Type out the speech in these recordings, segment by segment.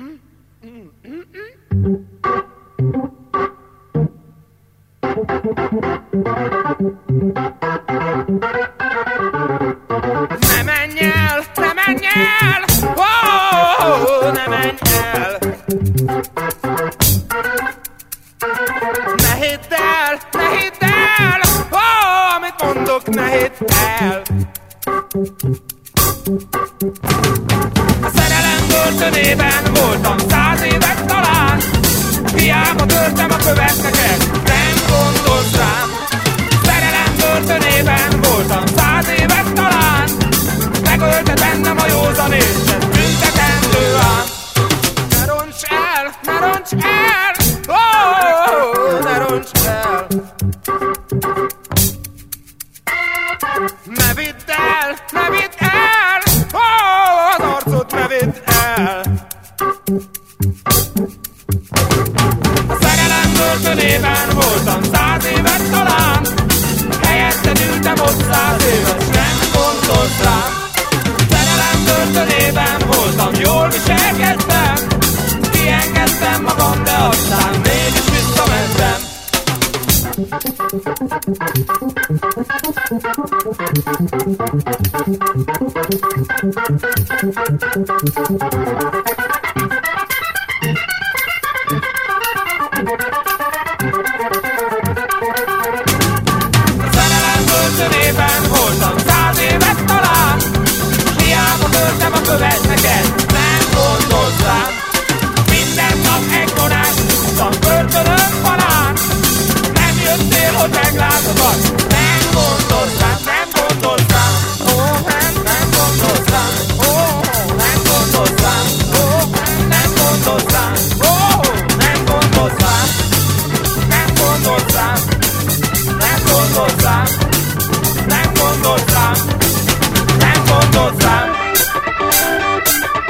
Ne menj el, ne menj el, oh, ne menj el. Ne hidd el, oh, amit mondok, ne hidd el. A szerelem börtönében voltam 100 évet talán. Hiába törtem a követ neked, nem gondolsz rám. Szerelem börtönében voltam 100 évet talán. Megölte bennem a józanésed, büntetendő ám. Ne roncs el, ne roncs el, oh, ne roncs el. Ne vidd el, oh, az arcot ne vidd el. A szerelem börtönében voltam 100 évet talán. Helyetted ültem ott 100 éves, nem gondolsz rám. Szerelem börtönében voltam, jól viselkedtem. Kiengedtem magam, de aztán mégis visszamentem. Szerelem börtönében voltam 100 évet talán. Hiába törtem a követ neked, nem gondolsz rám. Minden nap egy vonás, húztam börtönön falán. Nem jöttél, hogy meglátogatsz, nem gondolsz rám, nem gondolsz rám. Oh, nem gondolsz rám, oh, nem gondolsz rám, oh, nem gondolsz rám, oh, nem gondolsz rám, nem gondolsz rám, nem gondolsz rám, nem gondolsz rám, nem gondolsz rám.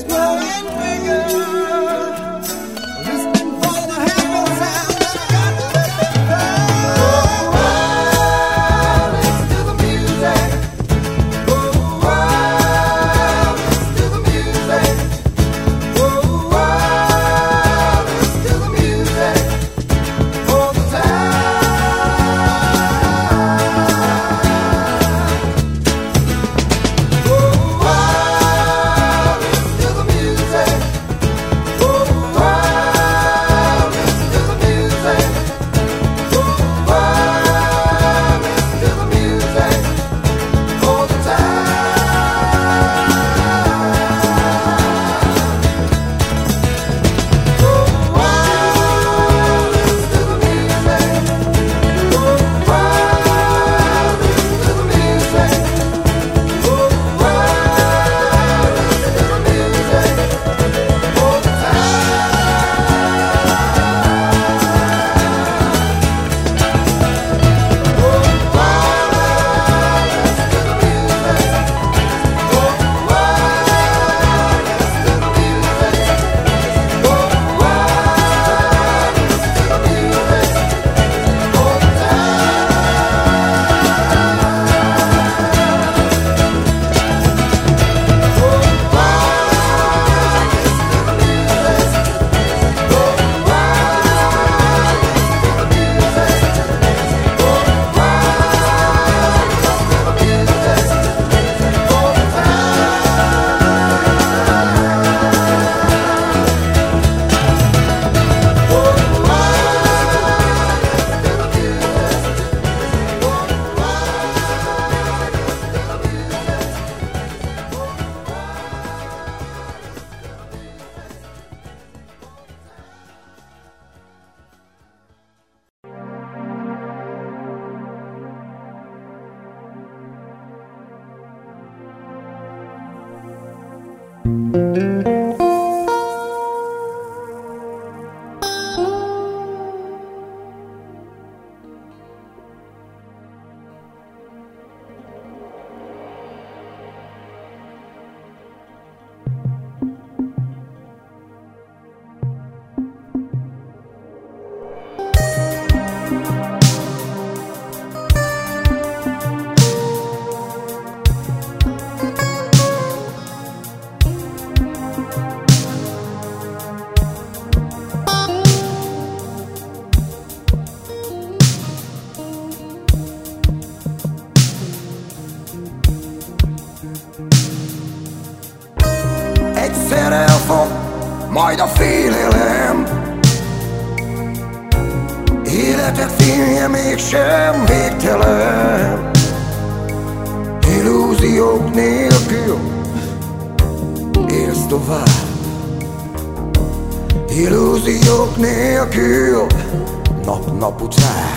Egyszer elfog, majd a félelem. Életed fénye mégsem végtelen. Illúziók nélkül élsz tovább. Illúziók nélkül nap-nap után.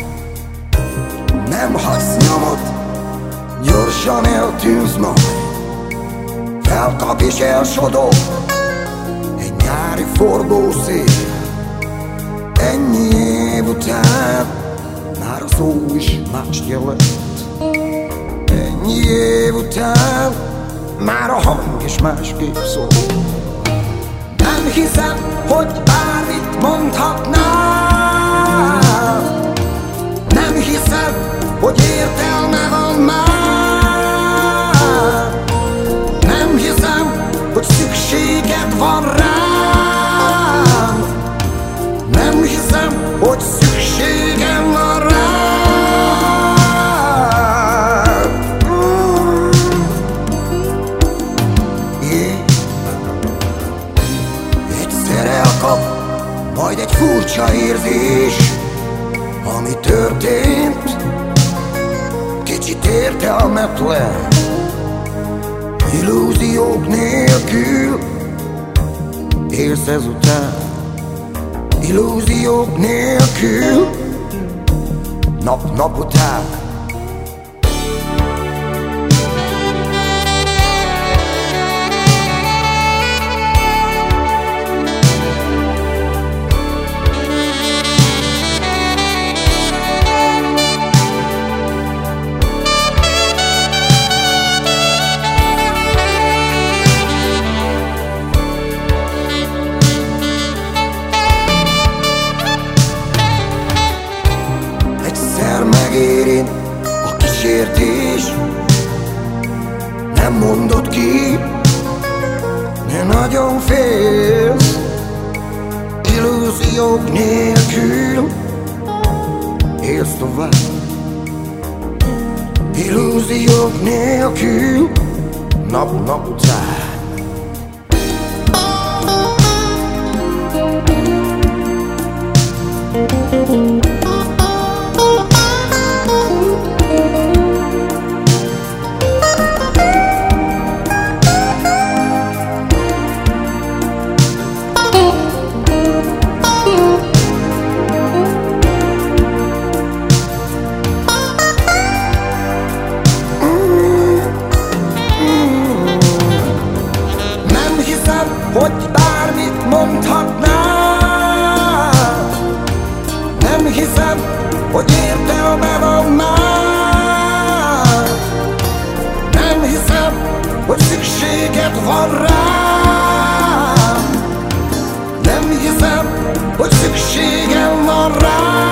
Nem hagysz nyomot, gyorsan eltűnsz majd. Felkap és elsodor egy nyári forgószél. Ennyi év után már a szó is mást jelent. Ennyi év után már a hang is másképp szól. Nem hiszem, hogy bármit mondhatnál. Nem hiszem, hogy értelme van már. Nem hiszem, hogy szükséged van rám. Nem hiszem, hogy szükségem van rám. Egyszer elkap, majd egy furcsa érzés. Ami történt, kicsit értelmetlen. Illúziók nélkül élsz ezután. Illúziók nélkül nap-nap után. nagyon félsz, illúziók nélkül élsz tovább. Illúziók nélkül, nap-nap után. Hogy bármit mondhatnál, nem hiszem, hogy értelme van már. Nem hiszem, hogy szükséged van rám. Nem hiszem, hogy szükségem van rám.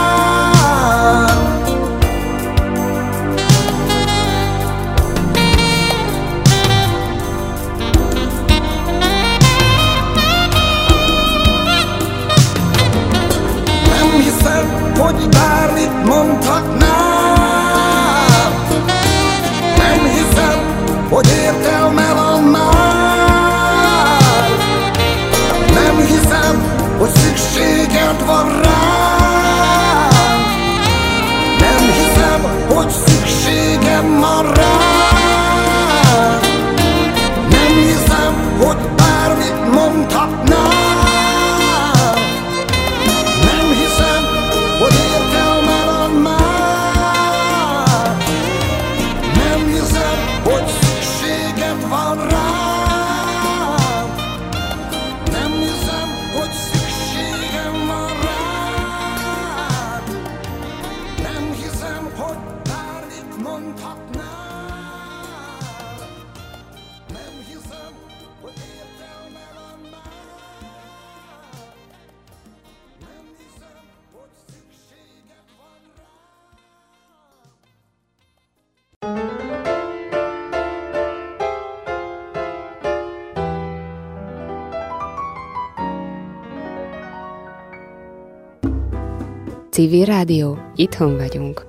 Hogy bármit mondhatnál, nem hiszem, hogy értelme van már. Nem hiszem, hogy szükséged van rám. Nem hiszem, hogy szükségem van rám. Nem hiszem, hogy bármit mondhatnál. Hogy értelme van már. Nem hiszem, hogy szükséged van rám. Nem hiszem, hogy szükségem van rám. Nem hiszem, hogy bármit mondhatnál. Nem hiszem, hogy értelme van már. Nem hiszem, hogy szükséged van rá. Civil Rádió, itthon vagyunk.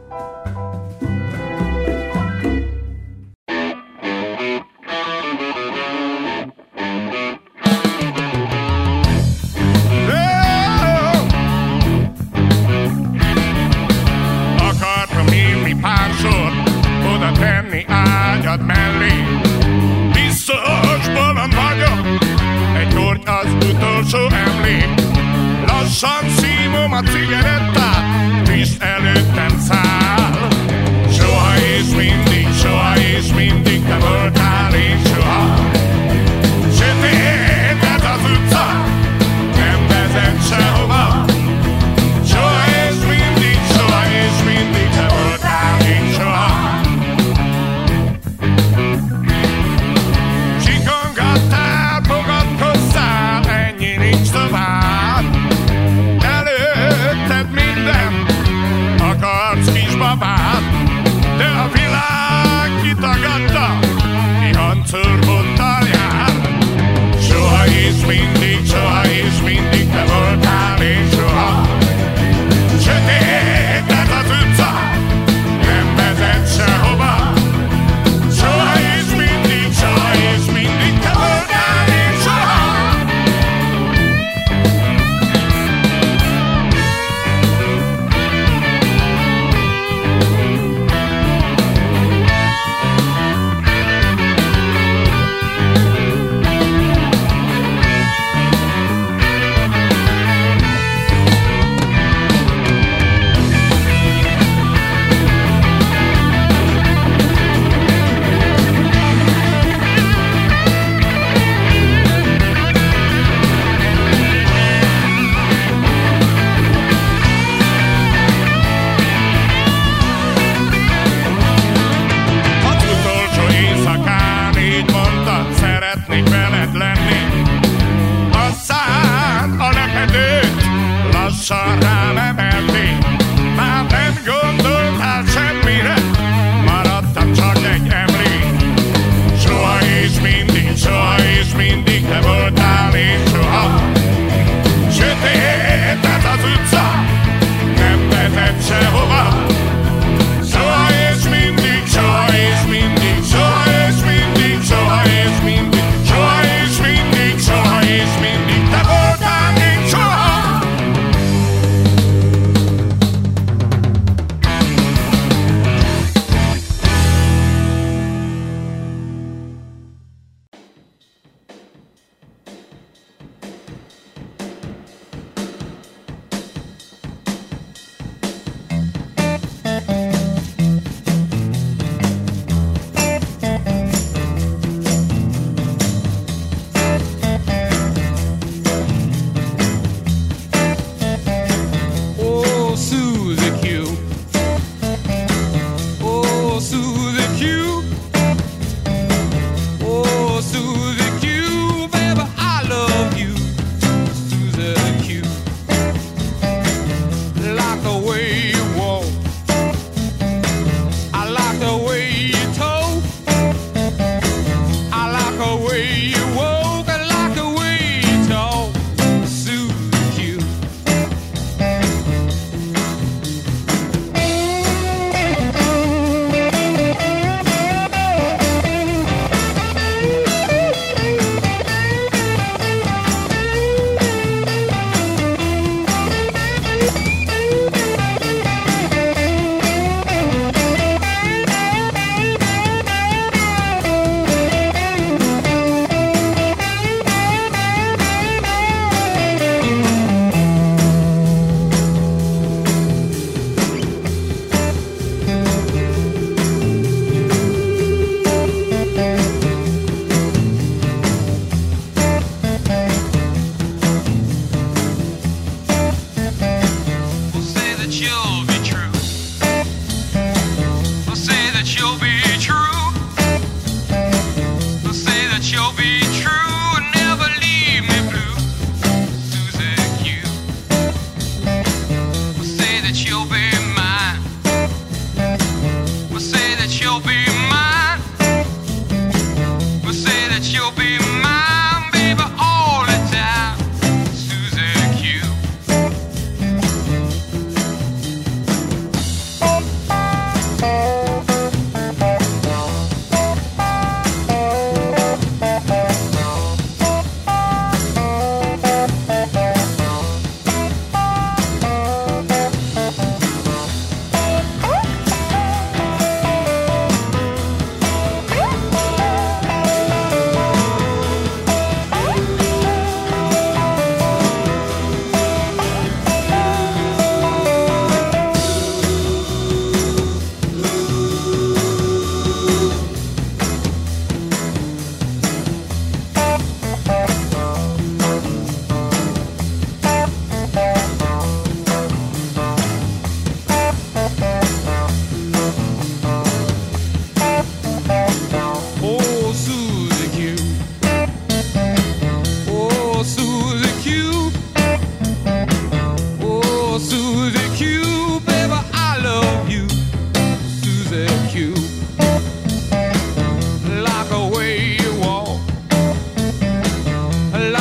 Ágyad mellé, biztos bolond vagyok, egy korty az utolsó emlék. Lassan szívom a cigarettát, és előttem száll.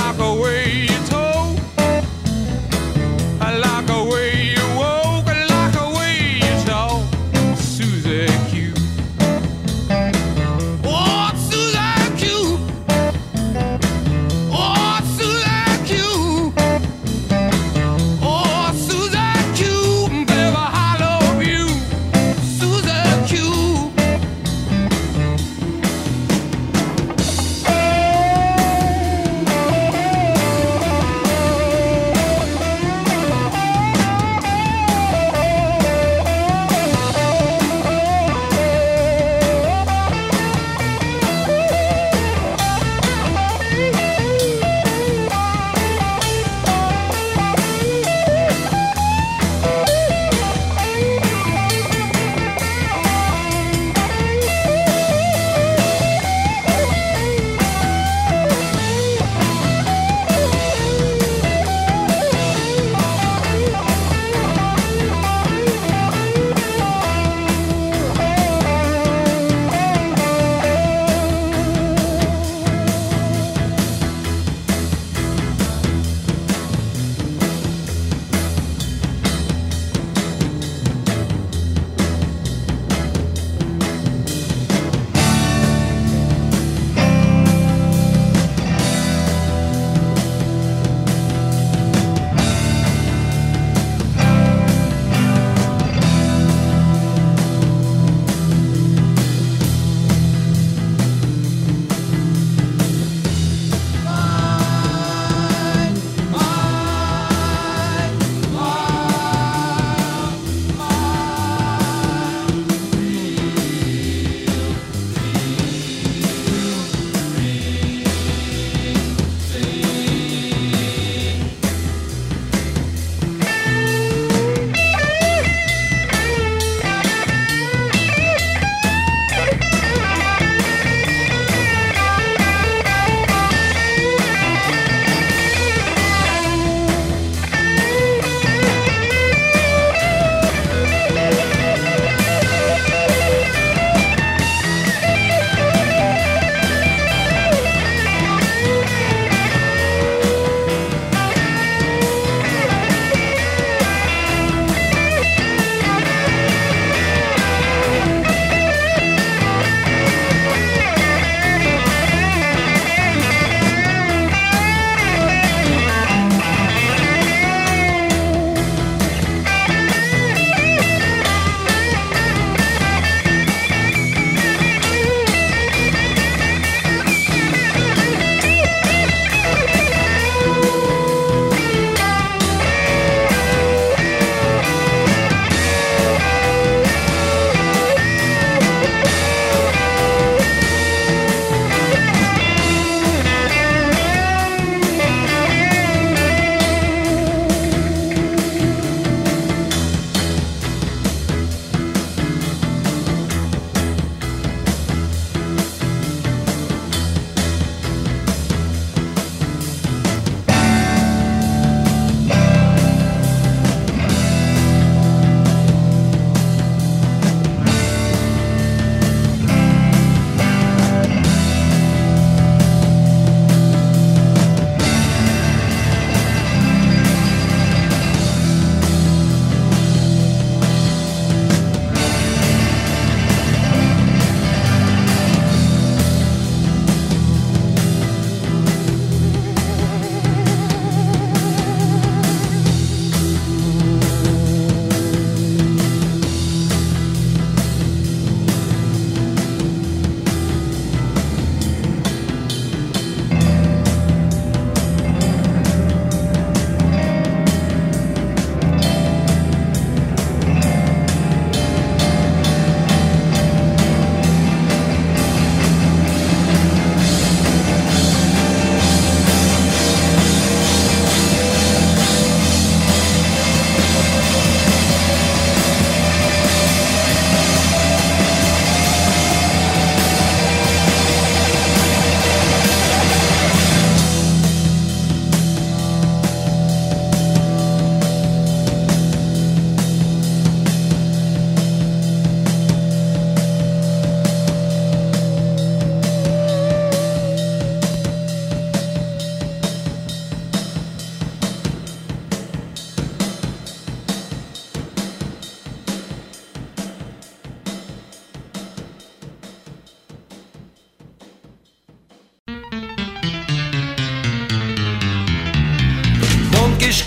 like the way you told, I like the way you woke, I like the way you talk, Susie Q. Oh, Susie Q. Oh, Susie Q. Oh, Susie Q. Baby, I love you, Susie Q.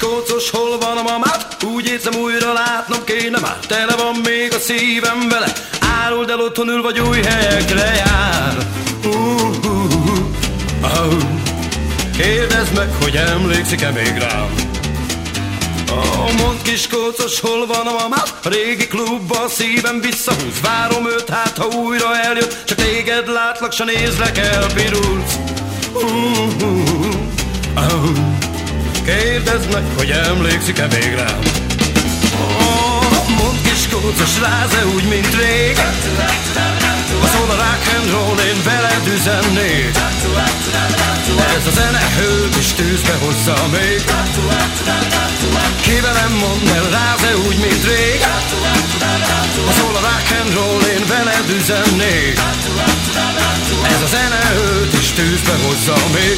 kócos, hol van a mamát? Úgy érzem, újra látnom kéne már. Tele van még a szívem vele. Áruld el, otthon ül, vagy új helyekre jár. Kérdezd meg, hogy emlékszik-e még rám. Mondd kis kócos, hol van a mamát? A régi klubba a szívem visszahúz. Várom őt, hát ha újra eljött. Csak téged látlak, s nézlek, elpirulsz. Kérdezd meg, hogy emlékszik-e még rám. Mondd kis kócos, ráz-e úgy, mint rég? Szól a rock'n'roll, én veled üzennék. Ez a zene hőt is tűzbe hozza még. Ki velem mondd el, ráz-e úgy, mint rég? Szól a rock'n'roll, én veled üzennék. Ez a zene hőt is tűzbe hozza még.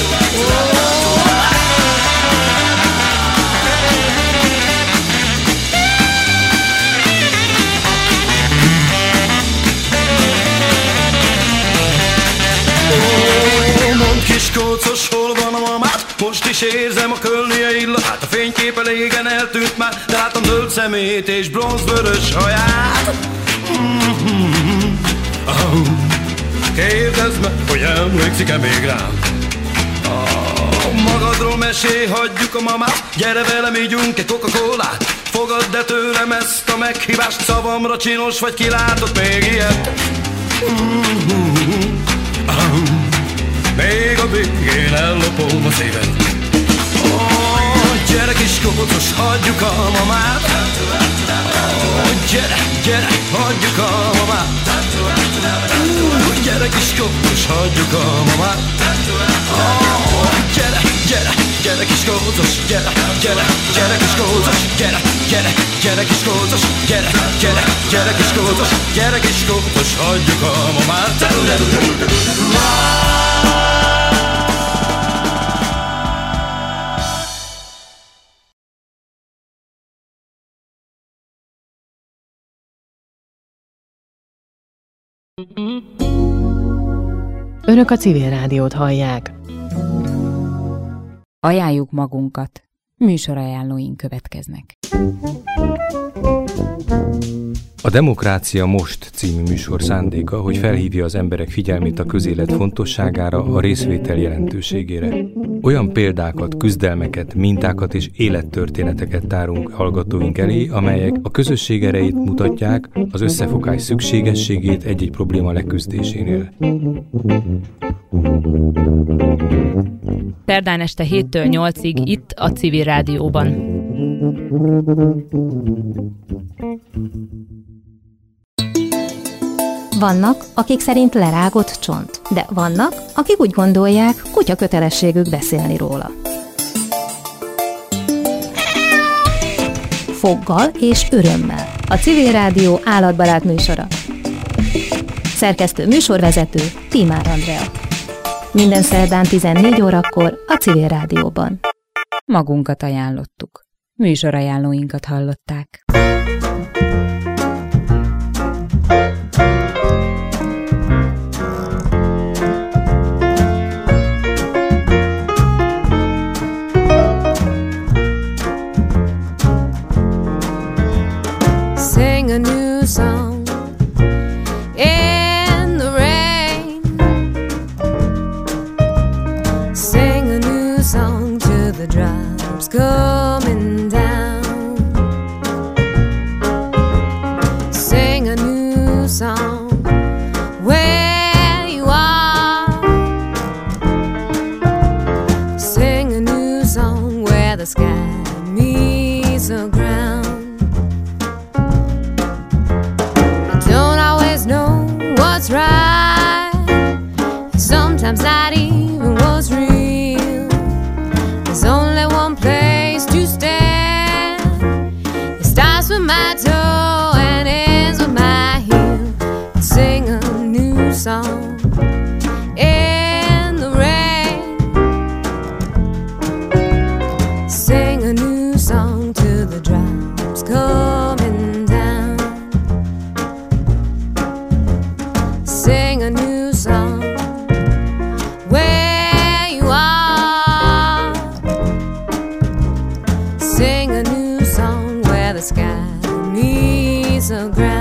Mondd kis kócos, hol van a mamát? Most is érzem a kölnie illatát. A fénykép elégen eltűnt már, de látom zöld szemét és bronzvörös haját. Kérdezd meg, hogy emlékszik-e még rám. Magadról mesélj, hagyjuk a mamát. Gyere velem, ígyunk egy Coca-Colát. Fogadd-e tőlem ezt a meghívást? Szavamra csinos vagy, ki látott még ilyet? Még a végén ellopom a szíved. Gyere kis kócos, hagyjuk a mamát. Gyere, gyere, hagyjuk a mamát. Gyere kis kócos, hagyjuk a mamát. Gyere, gyere, gyere kis kócos, gyere, gyere, gyere kis kócos, gyere, gyere, gyere kis kócos, gyere, gyere, gyere kis kócos, gyere kis kócos, hagyjuk a mamát. Önök a Civil Rádiót hallják. Ajánljuk magunkat. Műsorajánlóink következnek. A Demokrácia Most című műsor szándéka, hogy felhívja az emberek figyelmét a közélet fontosságára, a részvétel jelentőségére. Olyan példákat, küzdelmeket, mintákat és élettörténeteket tárunk hallgatóink elé, amelyek a közösség erejét mutatják, az összefogás szükségességét egy-egy probléma leküzdésénél. Szerdán este 7-től 8-ig itt a Civil Rádióban. Vannak, akik szerint lerágott csont, de vannak, akik úgy gondolják, kutya kötelességük beszélni róla. Foggal és örömmel. A Civil Rádió állatbarát műsora. Szerkesztő műsorvezető Tímár Andrea. Minden szerdán 14 órakor a Civil Rádióban. Magunkat ajánlottuk. Műsorajánlóinkat hallották. Sing a new song in the rain. Sing a new song to the drops coming down. Sing a new song where you are. Sing a new song where the sky meets the ground. What's right, sometimes not even what's real. There's only one place to sky, me so grand.